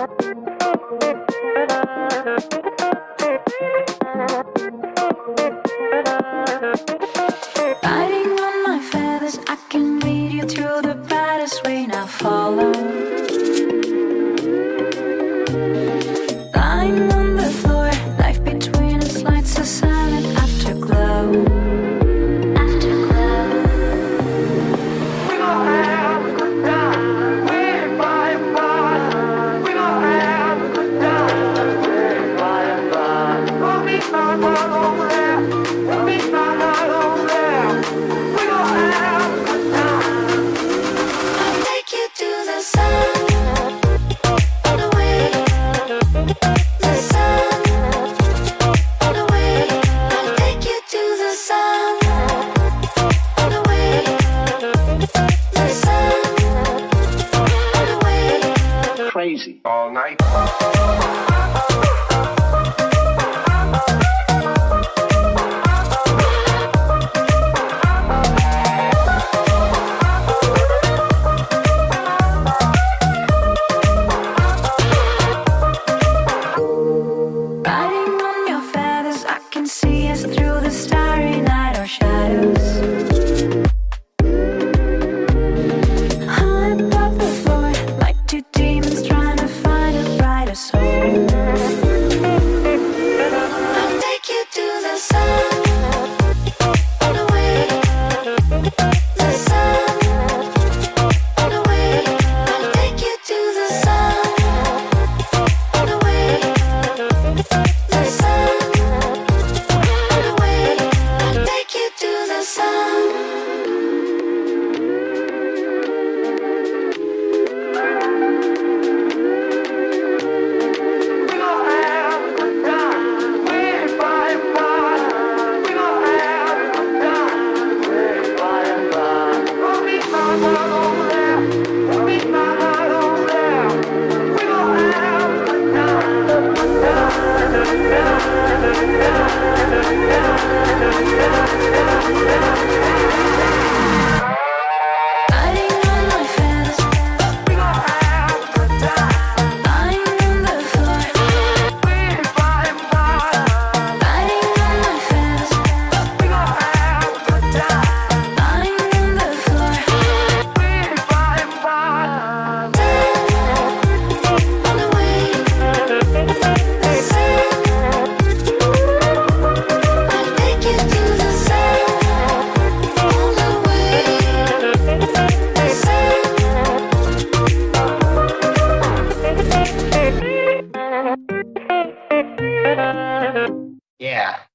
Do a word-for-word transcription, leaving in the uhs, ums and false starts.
Riding on my feathers, I can lead you through the baddest way. Now follow. Lying on the floor, life between us lights a silent afterglow. Afterglow. We gon' have a good time. We're by and by. We gon' have a good time. We're by and by. We'll meet my world over there. We'll meet my world over there. We gon' have a good time. I'll take you to the sun. On the way. The sun. On the way. I'll take you to the sun. On the way. The sun. On the way. Crazy all night. Riding on your feathers, I can see us through the starry night or shadows. High above the floor, like two demons trying to find a brighter soul. I'll take you to the sun. On the way. The sun. On the way. I'll take you to the sun. On the way. The sun. On the way. I'll take you to the sun. We gon' have a good time. We're by and by. We gon' have a good time. We're by and by. We'll meet my world over there. We'll meet my world over there. We gon' have a good time. Riding on my feathers, We gon' have a good time. lying on the floor. We're by and by. Riding on my feathers, We gon' have a good time. lying on the floor. We're by and by. On the way. The sun. I'll take you to the sun. On the way. The sun. Yeah.